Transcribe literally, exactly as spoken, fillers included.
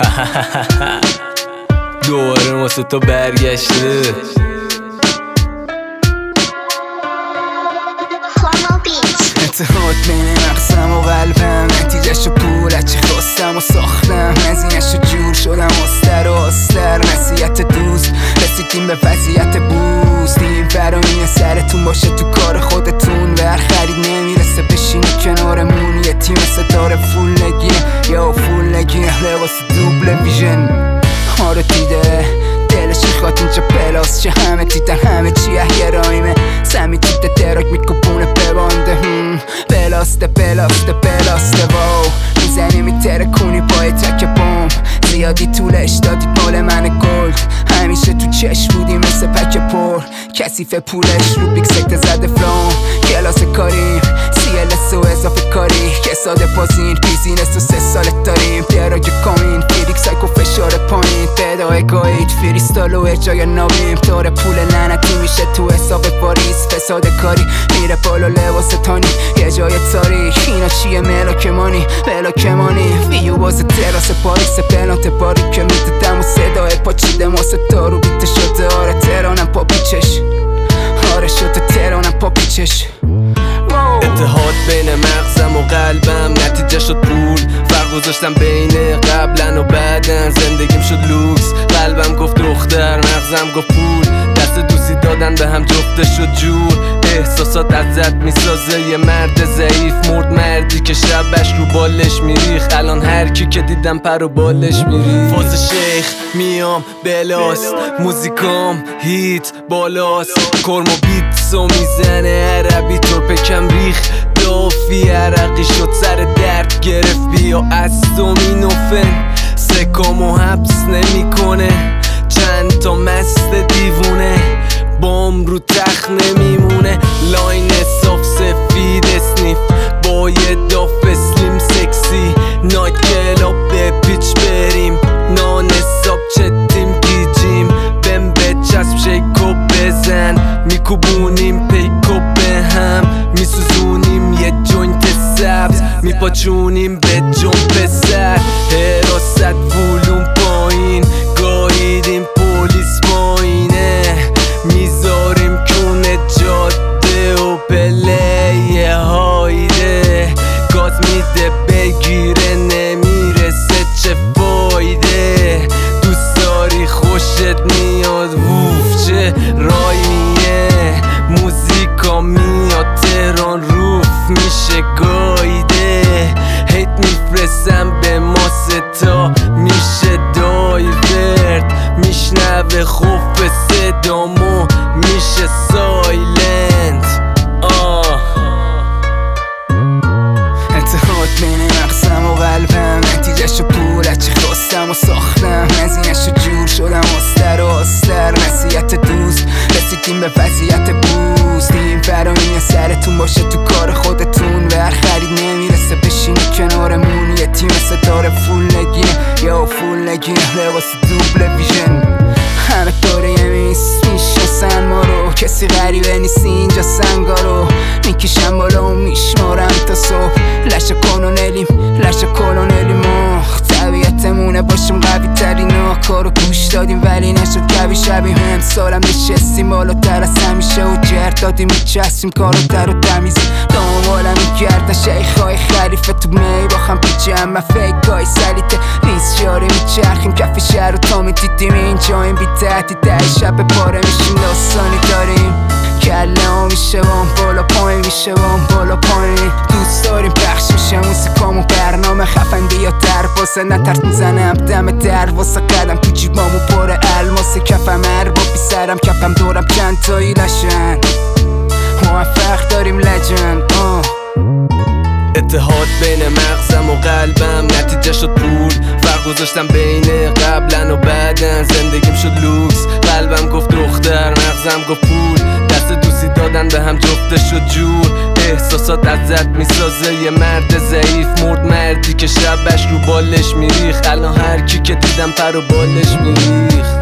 دوباره واسه تو برگشته. اتحاد بین مغزم و قلبم، نتیجهشو پول هرچی خواستم و ساختم، هزینه‌شو جور شدم آستر و آستر. نصیحت دوست رسیدیم به وضعیت بوز، دیم فرامین سرتون باشه تو کار خودتون. ور خرید نمیرسه بشینی کنارمون، یه تیم ستاره فول نگینه یا فول نگینه، لباس دوبل ویژن ما رو دیده دلش میخواد اینجا پلاس چه همه دیدن همه چی یه رایمه. سمی دیده دراک میکوبونه ببانده بلاسته بلاسته بلاسته واو میزنی میتره کنی پای تک بوم. زیادی طولش دادی مال من گلد، همیشه تو چشم بودی مثل پک پر. کثیف پولش رو بیگ سکته زده فلام، کلاس کاریم سی ال اس و اضافه کاری که ساده بازین بیزینس و سه سالت داریم. دراگ کامین فیریک سایکو فشار پایین بدای گاید فریستال و ارجای ناویم. داره پول لعنتی میشه تو حساب واریس، فساد کاری میره بالا لباس تانی یه جای تاریک. اینا چیه ملاکمانی ملاکمانی ویو باز تراس پاریس پلانت باری که میددم و صدای پاچیده ماسه دارو بیته شده. آره ترانم پا پیچش، آره شده ترانم پا پیچش. اتحاد بین مغزم و قلبم، نتیجه شد پول. فرق گذاشتم بین قبلن و بعدن، زندگیم شد لوکس. قلبم گفت دختر، مغزم گفت پول. دست دوستی دادن به هم جفته شد جور. احساسات ازت میسازه یه مرد ضعیف، مرد مردی که شبش رو بالش میریخ. الان هر کی که دیدم پر و بالش میریخ. فاز شیخ میام بلاس، موزیکام هیت بالاست. کرم و بیتسو میزنه عربی ترپکم ریخ. دافی عرقی شد سر درد گرفت، بیا از دومینوفن سکامو حبس نمیکنه. چند تا مست دیوونه بام رو تخت نمیمونه. لاین صاف سفید اسنیف با یه داف اسلیم سکسی. نایت کلاب به پیچ بریم، نان حساب چتیم گیجیم. بم بچسب شیکو بزن، میکوبونیم پیکو به هم. میسوزونیم یه جوینت سبز، میپاچونیم به جنب سر. حراست ولوم پایین، گاییدیم پولیس پایینه. میذاریم کونه جاده و پلی هایده. گاز میده بگیره نمیرسه چه فایده. دوست داری خوشت میاد ووف چه رایمیه. موزیکا میاد تهران روف میشه گایده. هیت میفرستم به ماستا میشه دایورد. میشنوه خوف صدامو میشه سایلنت. آه اتحاد بین مغزم و قلبم، نتیجهشو پول هرچی خواستم و ساختم، هزینه‌شو جور شدم آستر و آستر. نصیحت دوست رسیدیم به وضعیت بوز، دیم فرامین سرتون باشه تو کار خودتون. ور خرید نمیرسه بشینی کنارمون، یه تیم ستاره فول نگینه یا فول نگینه، لباس دوبل ویژن همه دوره یه میز میشناسن ما رو. کسی غریبه نیست اینجا سنگارو میکشم بالا و میشمارم تا صبح. لشه کلونلیم لشه کلونلیم ما طبیعتمونه باشیم قوی ترین ها. کارو گوش دادیم ولی نشد قوی شبیم. هم سالم نشستیم بالاتر از همیشه و جرد دادیم میچستیم کارو در و تمیزیم. دنبالم میگردن شیخای خریفه تو می باخم پیچم و فیکای سلیته. ریز شاره میچرخیم کف شهر و تا میدیدیم اینجاییم بی تحتی ده شب پاره میشیم. داستانی داریم کله ها میشه بام بالا پایین میشه بام بالا پایین. دوست داریم پخش میشه موسیقامو برنامه خفن بیا در باسه. نترس میزنم دم در واسه قدم تو جیبامو پر الماسه. کفم ارباب بی سرم کپم دورم چند تایی لشن. موفق داریم لجن. آه اتحاد بین مغزم و قلبم، نتیجه شد پول. فرق گذاشتم بین قبلن و بعدن، زندگیم شد لوکس. قلبم گفت دختر، مغزم گفت پول. دست دوستی دادن به هم جفته شد جور. احساسات ازت میسازه یه مرد ضعیف، مرد مردی که شبش رو بالش میریخ. الان هر کی که دیدم پر و بالش میریخ.